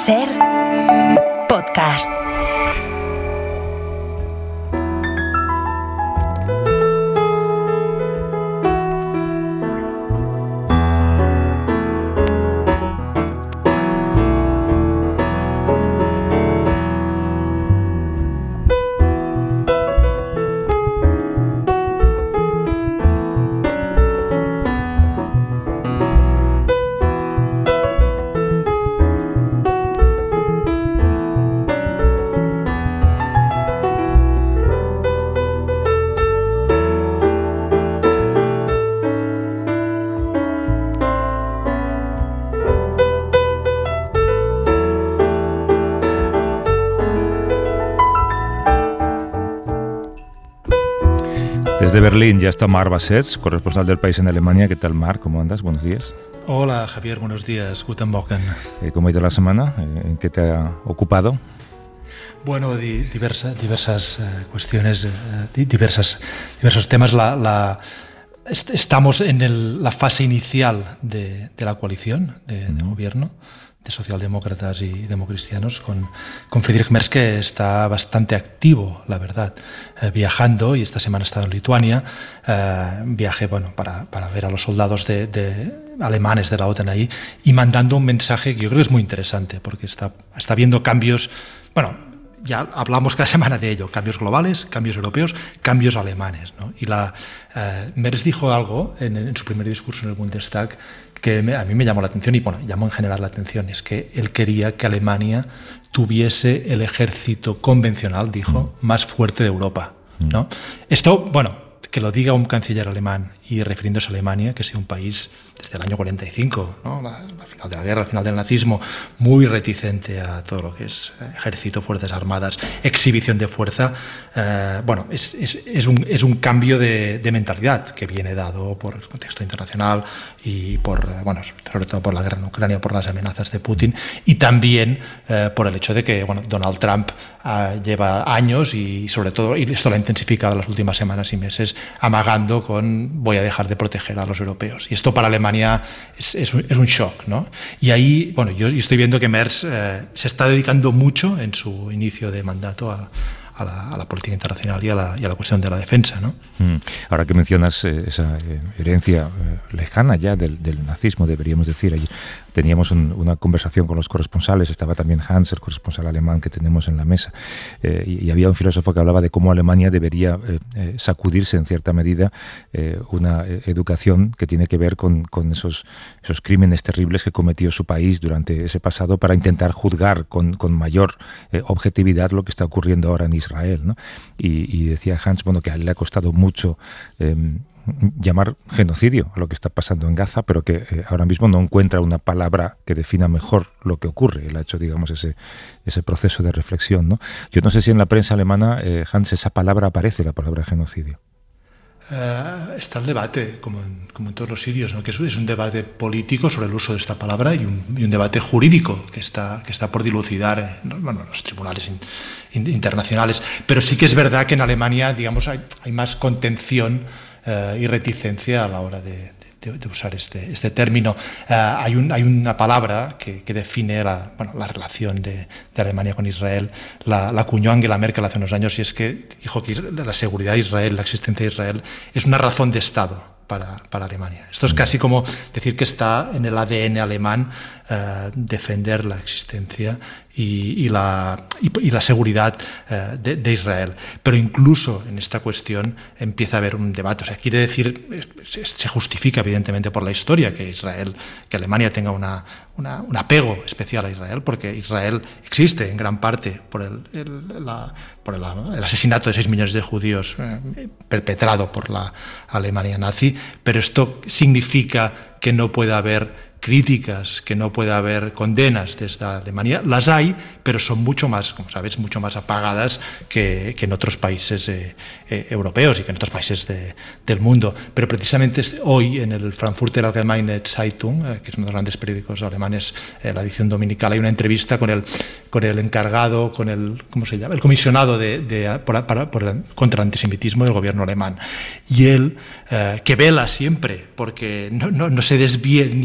SER Podcast. Desde Berlín ya está Marc Bassets, corresponsal del País en Alemania. ¿Qué tal, Marc? ¿Cómo andas? Buenos días. Hola, Javier. Buenos días. Guten Morgen. ¿Cómo ha ido la semana? ¿En qué te ha ocupado? Bueno, diversas cuestiones, diversos temas. Estamos en la fase inicial de la coalición de gobierno de socialdemócratas y democristianos con Friedrich Merz, que está bastante activo, la verdad, viajando, y esta semana ha estado en Lituania. Viaje para ver a los soldados alemanes de la OTAN ahí, y mandando un mensaje que yo creo que es muy interesante, porque está viendo cambios, ya hablamos cada semana de ello, cambios globales, cambios europeos, cambios alemanes, ¿no? Y Merz dijo algo en su primer discurso en el Bundestag que a mí me llamó la atención, y llamó en general la atención. Es que él quería que Alemania tuviese el ejército convencional, dijo, más fuerte de Europa, ¿no? Esto, que lo diga un canciller alemán, y refiriéndose a Alemania, que es un país desde el año 45, ¿no? La final de la guerra, el final del nazismo, muy reticente a todo lo que es ejército, fuerzas armadas, exhibición de fuerza. Es un cambio de mentalidad que viene dado por el contexto internacional y sobre todo por la guerra en Ucrania, por las amenazas de Putin, y también por el hecho de que Donald Trump lleva años, y sobre todo, y esto lo ha intensificado en las últimas semanas y meses, amagando con voy a dejar de proteger a los europeos. Y esto para Alemania es un shock, ¿no? Y ahí, yo estoy viendo que Merz se está dedicando mucho en su inicio de mandato a la política internacional y a la cuestión de la defensa, ¿no? Ahora que mencionas esa herencia lejana ya del nazismo, deberíamos decir, allí teníamos una conversación con los corresponsales, estaba también Hans, el corresponsal alemán que tenemos en la mesa, y había un filósofo que hablaba de cómo Alemania debería sacudirse en cierta medida una educación que tiene que ver con esos crímenes terribles que cometió su país durante ese pasado, para intentar juzgar con mayor objetividad lo que está ocurriendo ahora en Israel, ¿no? Y decía Hans, que a él le ha costado mucho llamar genocidio a lo que está pasando en Gaza, pero que ahora mismo no encuentra una palabra que defina mejor lo que ocurre. Él ha hecho, ese proceso de reflexión, ¿no? Yo no sé si en la prensa alemana, Hans, esa palabra aparece, la palabra genocidio. Está el debate, como en todos los sitios, ¿no? Que es un debate político sobre el uso de esta palabra, y un debate jurídico que está por dilucidar en los tribunales internacionales. Pero sí que es verdad que en Alemania, hay más contención y reticencia a la hora de usar este término. Hay una palabra que define la relación de Alemania con Israel. La acuñó Angela Merkel hace unos años, y es que dijo que la seguridad de Israel, la existencia de Israel, es una razón de Estado para Alemania. Esto es casi como decir que está en el ADN alemán defender la existencia y la seguridad de Israel. Pero incluso en esta cuestión empieza a haber un debate. Quiere decir, se justifica evidentemente por la historia que Alemania tenga un apego especial a Israel, porque Israel existe en gran parte por el asesinato de 6 millones de judíos perpetrado por la Alemania nazi, pero esto significa que no pueda haber críticas, que no pueda haber condenas desde Alemania. Las hay, pero son mucho más, como sabes, mucho más apagadas que en otros países europeos y que en otros países del mundo. Pero precisamente hoy en el Frankfurter Allgemeine Zeitung, que es uno de los grandes periódicos alemanes, la edición dominical, hay una entrevista con el encargado, ¿cómo se llama? El comisionado contra el antisemitismo del gobierno alemán. Y él, que vela siempre porque no se desvíe ni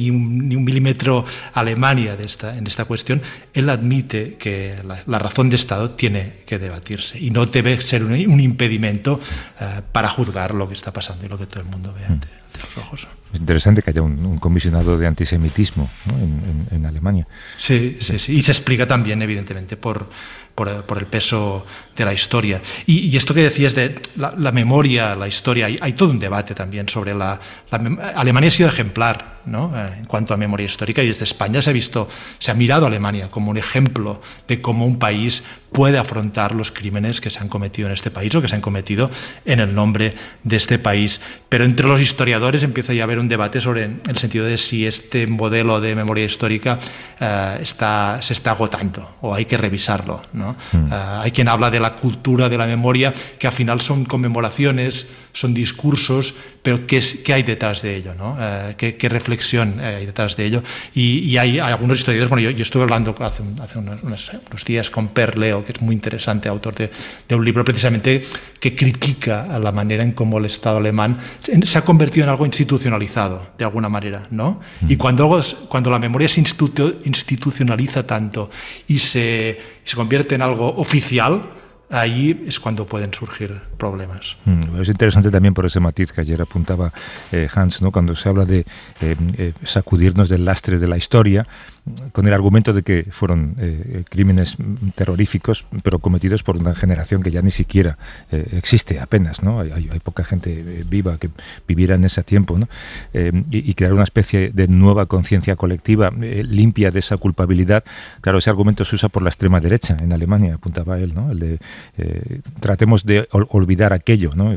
ni un milímetro Alemania en esta cuestión, él admite que la razón de Estado tiene que debatirse y no debe ser un impedimento para juzgar lo que está pasando y lo que todo el mundo ve ante los ojos. Es interesante que haya un comisionado de antisemitismo, ¿no?, en Alemania. Sí. Y se explica también, evidentemente, por el peso de la historia. Y esto que decías de la memoria, la historia, hay todo un debate también sobre Alemania ha sido ejemplar, ¿no?, en cuanto a memoria histórica, y desde España se ha mirado a Alemania como un ejemplo de cómo un país puede afrontar los crímenes que se han cometido en este país o que se han cometido en el nombre de este país. Pero entre los historiadores empieza ya a haber un debate sobre el sentido de si este modelo de memoria histórica se está agotando o hay que revisarlo, ¿no? Hay quien habla de la cultura de la memoria, que al final son conmemoraciones, son discursos, pero ¿qué hay detrás de ello, ¿no? ¿Qué reflexión hay detrás de ello? Y hay algunos historiadores, bueno, yo estuve hablando hace unos días con Per Leo, que es muy interesante, autor de un libro precisamente que critica a la manera en cómo el Estado alemán se ha convertido en algo institucionalizado, de alguna manera, ¿no? Y cuando la memoria se institucionaliza tanto y se convierte en algo oficial, ahí es cuando pueden surgir problemas. Es interesante también por ese matiz que ayer apuntaba Hans, ¿no?, cuando se habla de sacudirnos del lastre de la historia, con el argumento de que fueron crímenes terroríficos, pero cometidos por una generación que ya ni siquiera existe apenas, ¿no? Hay poca gente viva que viviera en ese tiempo, ¿no? Y crear una especie de nueva conciencia colectiva limpia de esa culpabilidad. Claro, ese argumento se usa por la extrema derecha en Alemania, apuntaba él, ¿no? El de tratemos de olvidar aquello, ¿no?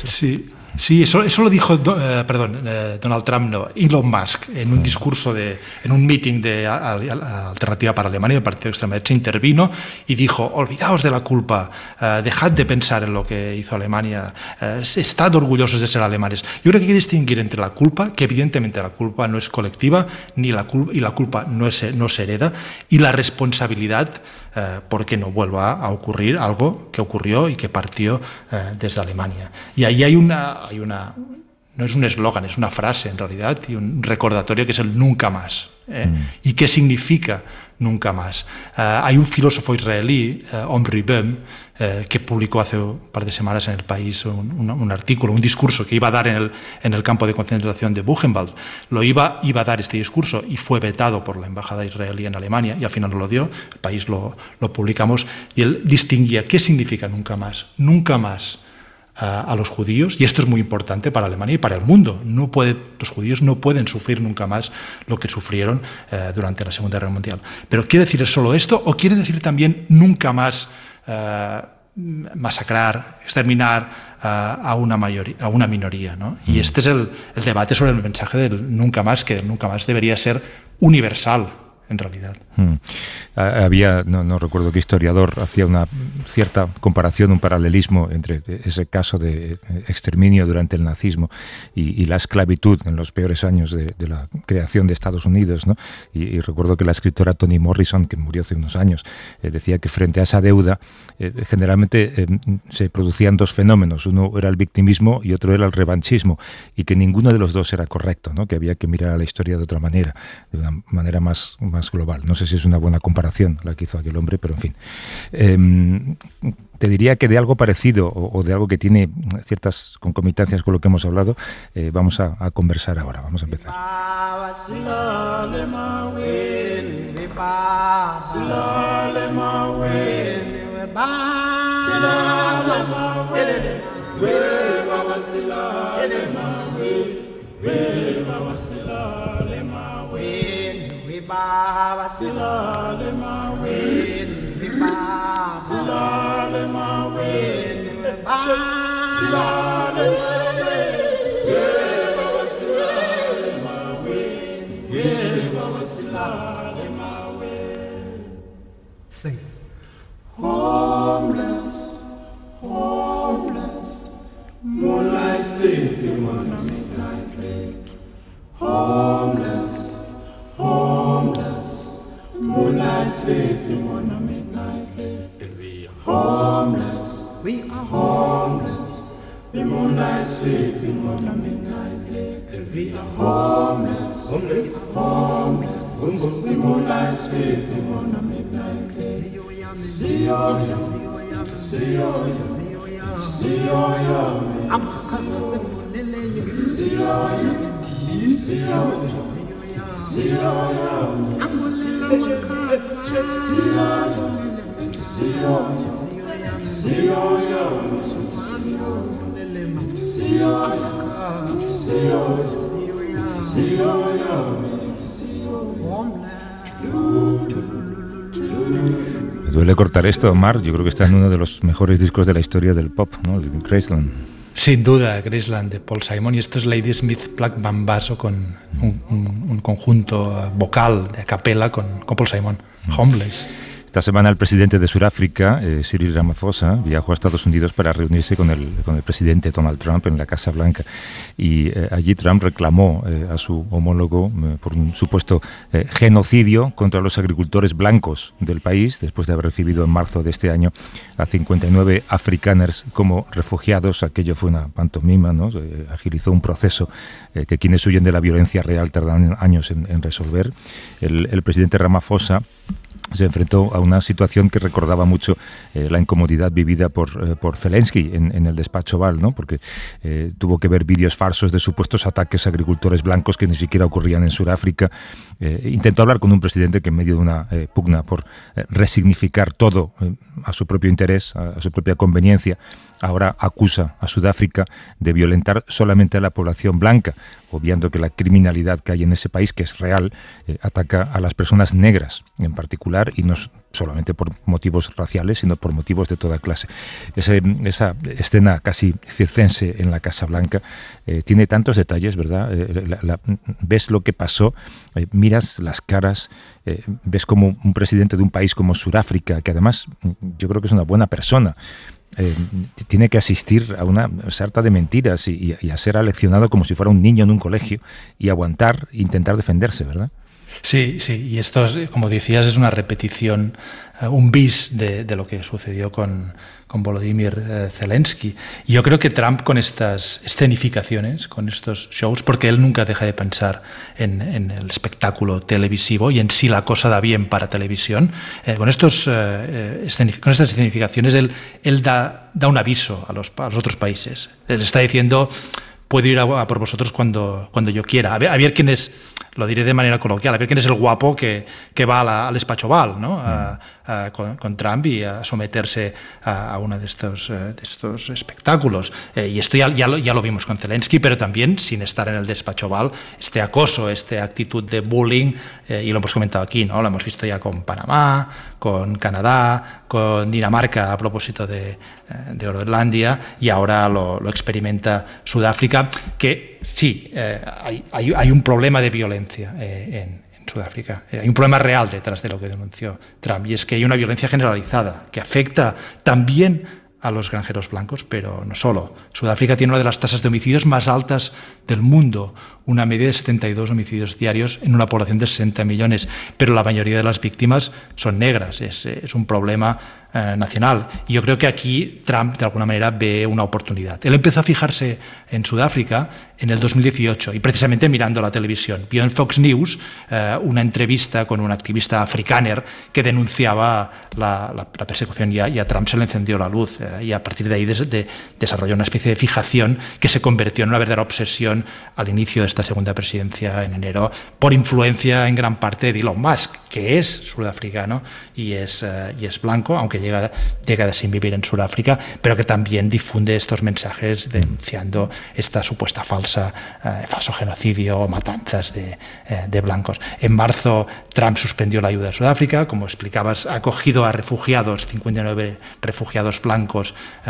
Sí, eso lo dijo, Donald Trump, no, Elon Musk, en un discurso, en un meeting de Alternativa para Alemania, el partido de extrema derecha intervino y dijo: olvidaos de la culpa, dejad de pensar en lo que hizo Alemania, estad orgullosos de ser alemanes. Yo creo que hay que distinguir entre la culpa, que evidentemente la culpa no es colectiva, y la culpa no se hereda, y la responsabilidad porque no vuelva a ocurrir algo que ocurrió y que partió desde Alemania. Y ahí hay no es un eslogan, es una frase en realidad, y un recordatorio que es el nunca más. ¿Y qué significa nunca más? Hay un filósofo israelí, Omri Böhm, que publicó hace un par de semanas en El País un artículo, un discurso que iba a dar en el campo de concentración de Buchenwald. Iba a dar este discurso y fue vetado por la embajada israelí en Alemania, y al final no lo dio. El País lo publicamos, y él distinguía qué significa nunca más. Nunca más a los judíos, y esto es muy importante para Alemania y para el mundo. Los judíos no pueden sufrir nunca más lo que sufrieron durante la Segunda Guerra Mundial. Pero ¿quiere decir solo esto, o quiere decir también nunca más masacrar, exterminar a una minoría, ¿no? Y este es el debate sobre el mensaje del nunca más, que el nunca más debería ser universal, en realidad. Había, no recuerdo qué historiador, hacía una cierta comparación, un paralelismo entre ese caso de exterminio durante el nazismo y la esclavitud en los peores años de la creación de Estados Unidos, ¿no? Y recuerdo que la escritora Toni Morrison, que murió hace unos años, decía que frente a esa deuda generalmente se producían dos fenómenos: uno era el victimismo y otro era el revanchismo, y que ninguno de los dos era correcto, ¿no? Que había que mirar a la historia de otra manera, de una manera más global. No sé si es una buena comparación la que hizo aquel hombre, pero en fin. Te diría que de algo parecido o de algo que tiene ciertas concomitancias con lo que hemos hablado, vamos a conversar ahora. Vamos a empezar. Baba silale mawin, Baba silale mawin, Baba silale mawin, Baba silale mawin. Sing. Homeless, homeless, moonlight sleeping on a midnight lake. Homeless, homeless, moonlight sleeping on a midnight lake. We are homeless, we are homeless, the moonlight sleeping on a midnight lake. We are homeless, homeless. We moonlight sleep, we wanna make night clear. To see you, to see you, to see you, I'm to see you, to see you, to see you, to see you, I'm to see you, to see you, to see you, to see you, to see you. Me duele cortar esto, Marc. Yo creo que está en uno de los mejores discos de la historia del pop, ¿no? El Graceland. Sin duda, Graceland de Paul Simon, y esto es Ladysmith Black Mambazo con un conjunto vocal de a capella con Paul Simon, Homeless. Esta semana el presidente de Sudáfrica, Cyril Ramaphosa, viajó a Estados Unidos para reunirse con el presidente Donald Trump en la Casa Blanca. Y allí Trump reclamó a su homólogo por un supuesto genocidio contra los agricultores blancos del país, después de haber recibido en marzo de este año a 59 afrikaners como refugiados. Aquello fue una pantomima, ¿no? Agilizó un proceso que quienes huyen de la violencia real tardan años en resolver. El presidente Ramaphosa se enfrentó a una situación que recordaba mucho la incomodidad vivida por Zelensky en el despacho Oval, ¿no? Porque tuvo que ver vídeos falsos de supuestos ataques a agricultores blancos que ni siquiera ocurrían en Sudáfrica. Intentó hablar con un presidente que en medio de una pugna por resignificar todo a su propio interés, a su propia conveniencia, ahora acusa a Sudáfrica de violentar solamente a la población blanca, obviando que la criminalidad que hay en ese país, que es real, ataca a las personas negras en particular, y no solamente por motivos raciales, sino por motivos de toda clase. Esa escena casi circense en la Casa Blanca tiene tantos detalles, ¿verdad? Ves lo que pasó, miras las caras, ves como un presidente de un país como Sudáfrica, que además yo creo que es una buena persona, tiene que asistir a una sarta de mentiras y a ser aleccionado como si fuera un niño en un colegio y aguantar, intentar defenderse, ¿verdad? Sí, y esto, como decías, es una repetición, un bis de lo que sucedió con Volodymyr Zelensky. Y yo creo que Trump, con estas escenificaciones, con estos shows, porque él nunca deja de pensar en el espectáculo televisivo y en si la cosa da bien para televisión, con estas escenificaciones él da un aviso a los otros países. Él está diciendo: puedo ir a por vosotros cuando yo quiera. A ver quién es, lo diré de manera coloquial, a ver quién es el guapo que va al despacho Oval, ¿no? Con Trump y a someterse a uno de estos espectáculos. Y esto ya lo vimos con Zelensky, pero también, sin estar en el despacho Oval, este acoso, esta actitud de bullying, y lo hemos comentado aquí, ¿no? Lo hemos visto ya con Panamá, con Canadá, con Dinamarca a propósito de Groenlandia, y ahora lo experimenta Sudáfrica, que sí, hay un problema de violencia en Sudáfrica. Hay un problema real detrás de lo que denunció Trump, y es que hay una violencia generalizada que afecta también a los granjeros blancos, pero no solo. Sudáfrica tiene una de las tasas de homicidios más altas del mundo, una media de 72 homicidios diarios en una población de 60 millones, pero la mayoría de las víctimas son negras. Es un problema nacional. Y yo creo que aquí Trump, de alguna manera, ve una oportunidad. Él empezó a fijarse en Sudáfrica en el 2018, y precisamente mirando la televisión. Vio en Fox News una entrevista con un activista afrikaner que denunciaba la persecución, y a Trump se le encendió la luz, y a partir de ahí desarrolló una especie de fijación que se convirtió en una verdadera obsesión al inicio de esta segunda presidencia en enero, por influencia en gran parte de Elon Musk, que es sudafricano y es blanco, aunque llega décadas sin vivir en Sudáfrica, pero que también difunde estos mensajes denunciando esta supuesta falso genocidio o matanzas de blancos. En marzo Trump suspendió la ayuda a Sudáfrica, como explicabas, ha acogido a refugiados, 59 refugiados blancos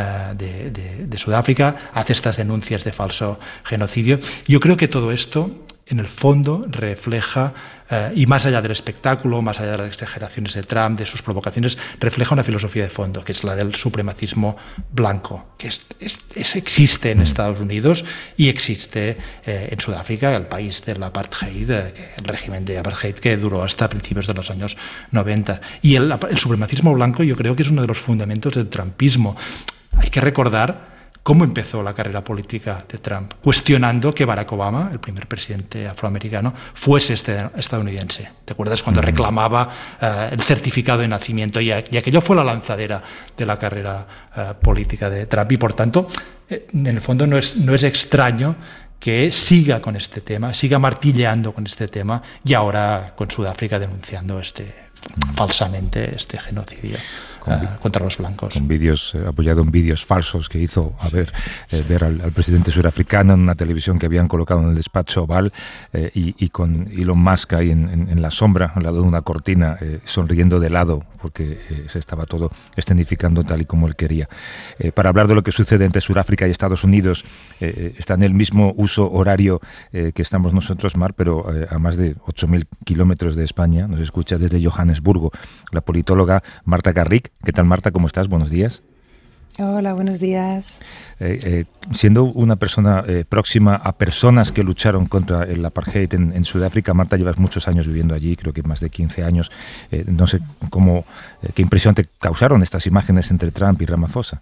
de Sudáfrica, hace estas denuncias de falso genocidio. Yo creo que todo esto, en el fondo, refleja, y más allá del espectáculo, más allá de las exageraciones de Trump, de sus provocaciones, refleja una filosofía de fondo, que es la del supremacismo blanco, que existe en Estados Unidos y existe en Sudáfrica, el país del apartheid, el régimen de apartheid que duró hasta principios de los años 90. Y el supremacismo blanco, yo creo que es uno de los fundamentos del trumpismo. Hay que recordar cómo empezó la carrera política de Trump, cuestionando que Barack Obama, el primer presidente afroamericano, fuese estadounidense. ¿Te acuerdas cuando reclamaba el certificado de nacimiento? Y aquello fue la lanzadera de la carrera política de Trump. Y por tanto, en el fondo no es extraño que siga con este tema, siga martilleando con este tema y ahora con Sudáfrica denunciando falsamente este genocidio contra los blancos. Con vídeos, apoyado en vídeos falsos que hizo ver al presidente surafricano en una televisión que habían colocado en el despacho Oval y con Elon Musk ahí en la sombra, al lado de una cortina, sonriendo de lado porque se estaba todo escenificando tal y como él quería. Para hablar de lo que sucede entre Sudáfrica y Estados Unidos, está en el mismo uso horario que estamos nosotros, Mar, pero a más de 8.000 kilómetros de España. Nos escucha desde Johannesburgo la politóloga Marta Garrick. ¿Qué tal, Marta? ¿Cómo estás? Buenos días. Hola, buenos días. Siendo una persona próxima a personas que lucharon contra el apartheid en Sudáfrica, Marta, llevas muchos años viviendo allí, creo que más de 15 años. No sé qué impresión te causaron estas imágenes entre Trump y Ramaphosa.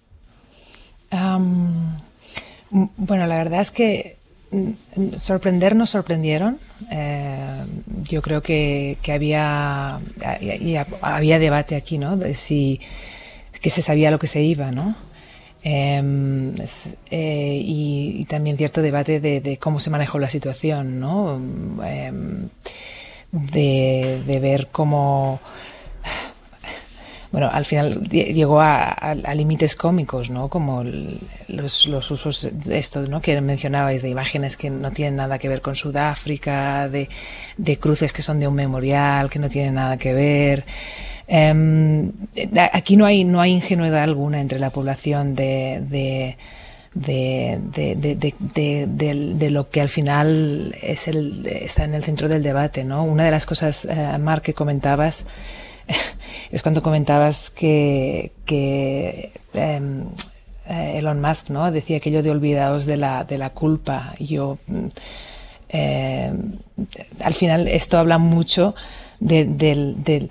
Bueno, la verdad es que nos sorprendieron. Yo creo que había debate aquí, ¿no? De que se sabía lo que se iba, ¿no? Y también cierto debate de cómo se manejó la situación, ¿no? De ver cómo... Bueno, al final llegó a límites cómicos, ¿no? Como los usos de esto, ¿no? Que mencionabais, de imágenes que no tienen nada que ver con Sudáfrica, de cruces que son de un memorial, que no tienen nada que ver. Aquí no hay ingenuidad alguna entre la población de lo que al final está en el centro del debate, ¿no? Una de las cosas, Marc, que comentabas es cuando comentabas que Elon Musk, ¿no? Decía aquello de olvidaos de la culpa. Yo al final esto habla mucho de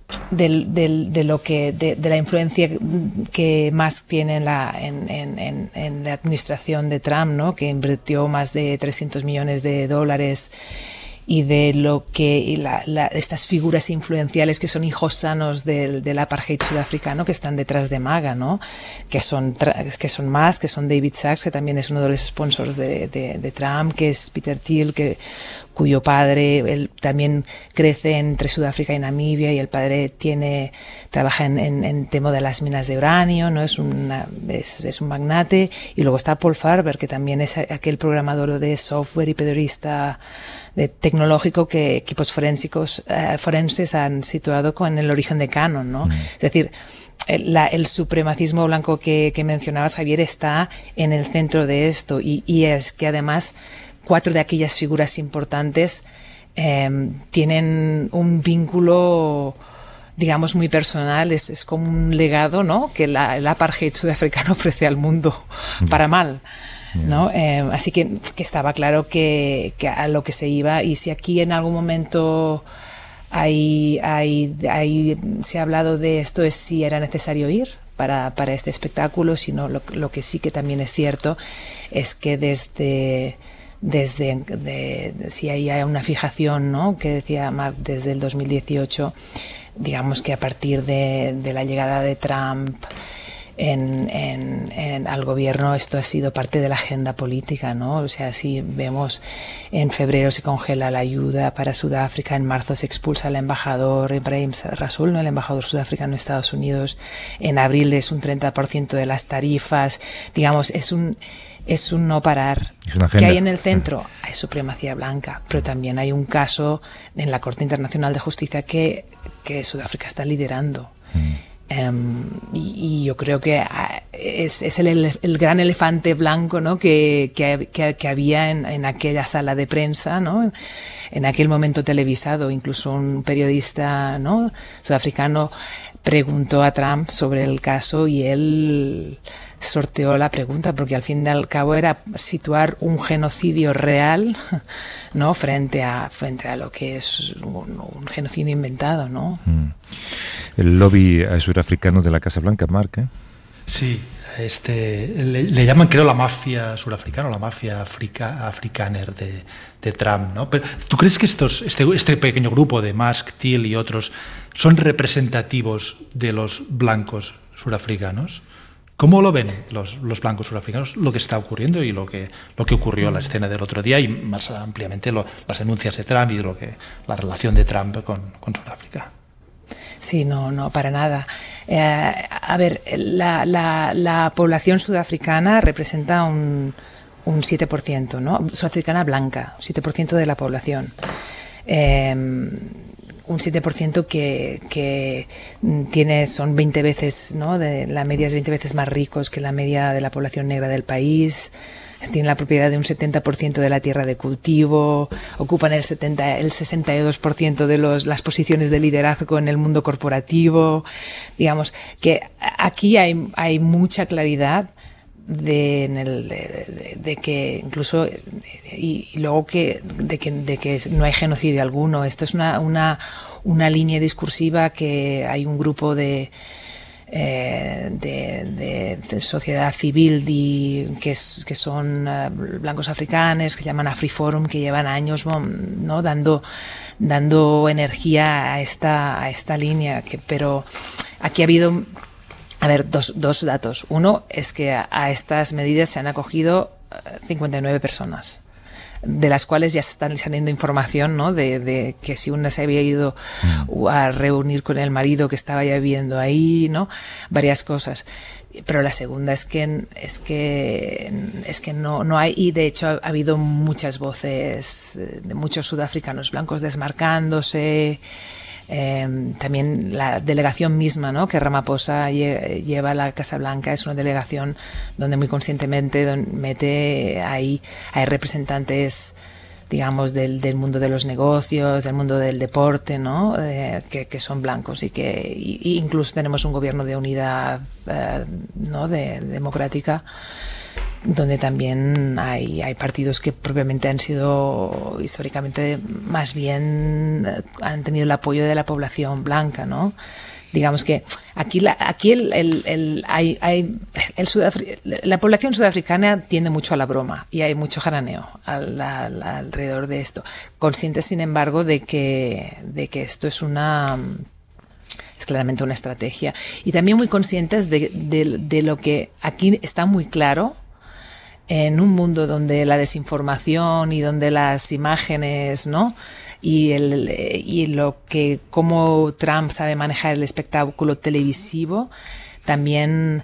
la influencia que Musk tiene en la administración de Trump, ¿no? Que invirtió más de $300 millones y de lo que estas figuras influenciales que son hijos sanos del apartheid sudafricano, que están detrás de MAGA, ¿no? que son más, que son David Sachs, que también es uno de los sponsors de Trump, que es Peter Thiel, cuyo padre él también crece entre Sudáfrica y Namibia, y el padre trabaja en tema de las minas de uranio, ¿no? Es un magnate. Y luego está Paul Farber, que también es aquel programador de software y periodista tecnológico que equipos forenses han situado con el origen de Canon, ¿no? Es decir, el supremacismo blanco que mencionabas, Javier, está en el centro de esto, y es que además 4 de aquellas figuras importantes tienen un vínculo, digamos, muy personal. Es como un legado, ¿no? Que el apartheid sudafricano ofrece al mundo para mal, ¿no? Así que estaba claro que a lo que se iba. Y si aquí en algún momento se ha hablado de esto, es si era necesario ir para este espectáculo. Sino lo que sí que también es cierto es que si hay una fijación, ¿no? Que decía Marc, desde el 2018, digamos que a partir de la llegada de Trump al gobierno, esto ha sido parte de la agenda política, ¿no? O sea, si vemos, en febrero se congela la ayuda para Sudáfrica, en marzo se expulsa al embajador Ibrahim Rasool, ¿no? El embajador sudafricano en Estados Unidos, en abril es un 30% de las tarifas, digamos, es un no parar. Que hay en el centro, hay supremacía blanca, pero también hay un caso en la Corte Internacional de Justicia que Sudáfrica está liderando. Y yo creo que es el gran elefante blanco, ¿no? que había en aquella sala de prensa, ¿no? En aquel momento televisado. Incluso un periodista, ¿no? sudafricano preguntó a Trump sobre el caso y él sorteó la pregunta, porque al fin y al cabo era situar un genocidio real, ¿no? frente a lo que es un genocidio inventado, ¿no? El lobby surafricano de la Casa Blanca, Marc, ¿eh? Sí, le llaman, creo, la mafia surafricana, o la mafia afrikaner de Trump, ¿no? Pero, ¿tú crees que este pequeño grupo de Musk, Thiel y otros son representativos de los blancos surafricanos? ¿Cómo lo ven los blancos surafricanos lo que está ocurriendo y lo que ocurrió en la escena del otro día, y más ampliamente las denuncias de Trump y la relación de Trump con Sudáfrica? Sí, no, para nada. A ver, la población sudafricana representa un 7%, ¿no? Sudafricana blanca, 7% de la población. Un 7% que son 20 veces, ¿no? La media es 20 veces más ricos que la media de la población negra del país. Tienen la propiedad de un 70% de la tierra de cultivo, ocupan el 62% de las posiciones de liderazgo en el mundo corporativo. Digamos que aquí hay mucha claridad de que incluso y luego de que no hay genocidio alguno. Esto es una línea discursiva que hay un grupo de sociedad civil que son blancos africanos, que llaman AfriForum, que llevan años, ¿no? dando energía a esta línea, pero aquí ha habido dos datos. Uno es que a estas medidas se han acogido 59 personas, de las cuales ya están saliendo información, ¿no? de que si una se había ido a reunir con el marido que estaba ya viviendo ahí, ¿no? Varias cosas. Pero la segunda es que no hay, y de hecho ha habido muchas voces de muchos sudafricanos blancos desmarcándose. También la delegación misma, ¿no? que Ramaphosa lleva a la Casa Blanca es una delegación donde muy conscientemente hay representantes, digamos, del mundo de los negocios, del mundo del deporte, ¿no? Que son blancos y incluso tenemos un gobierno de unidad, ¿no? democrática, donde también hay partidos que propiamente han sido históricamente más bien han tenido el apoyo de la población blanca, ¿no? Digamos que aquí la población sudafricana tiende mucho a la broma y hay mucho jaraneo alrededor de esto, conscientes sin embargo de que esto es claramente una estrategia, y también muy conscientes de lo que aquí está muy claro. En un mundo donde la desinformación y donde las imágenes, ¿no? y cómo Trump sabe manejar el espectáculo televisivo, también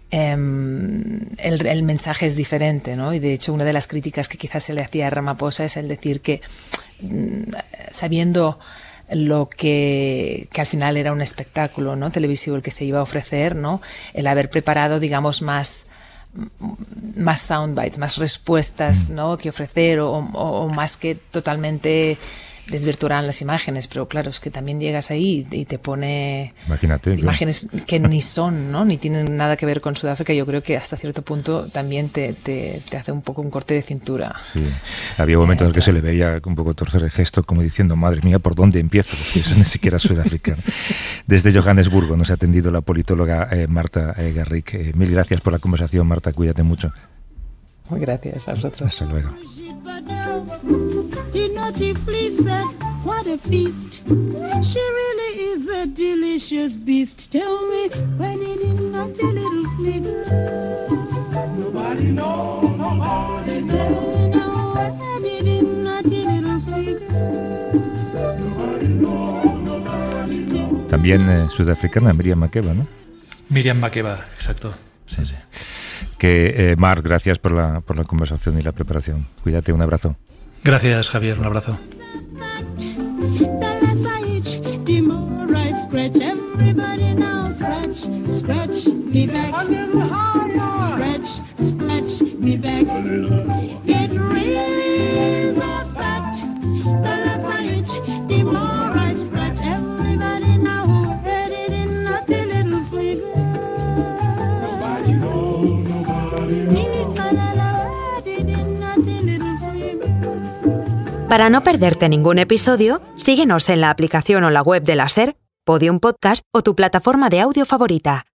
el mensaje es diferente, ¿no? Y de hecho una de las críticas que quizás se le hacía a Ramaphosa es el decir que sabiendo lo que al final era un espectáculo, ¿no? televisivo el que se iba a ofrecer, ¿no? El haber preparado, digamos, más soundbites, más respuestas, ¿no? que ofrecer, o más que totalmente desvirtuarán las imágenes, pero claro, es que también llegas ahí y te pone imágenes que ni son, ¿no? ni tienen nada que ver con Sudáfrica. Yo creo que hasta cierto punto también te hace un poco un corte de cintura. Sí. Había momentos en que se le veía un poco torcer el gesto, como diciendo, madre mía, ¿por dónde empiezo? Porque eso ni siquiera es sudafricano. Desde Johannesburgo nos ha atendido la politóloga Marta Garrick. Mil gracias por la conversación, Marta, cuídate mucho. Muy gracias a vosotros. Hasta luego. What a feast. She really is a delicious beast. Tell me, when it is not a little flick. Nobody knows, nobody knows. Tell me now, when it is not a little flick. Nobody knows, nobody knows. También sudafricana, Miriam Makeba, ¿no? Miriam Makeba, exacto. Sí. Que Marc, gracias por la conversación y la preparación. Cuídate, un abrazo. Gracias, Javier, un abrazo. The more I scratch, everybody now scratch me back. Scratch me back. It really is a fact. The less I itch, the more I scratch. Everybody now heard it in not a little flick. Nobody knows, nobody knows. Para no perderte ningún episodio, síguenos en la aplicación o la web de la SER, Podium Podcast o tu plataforma de audio favorita.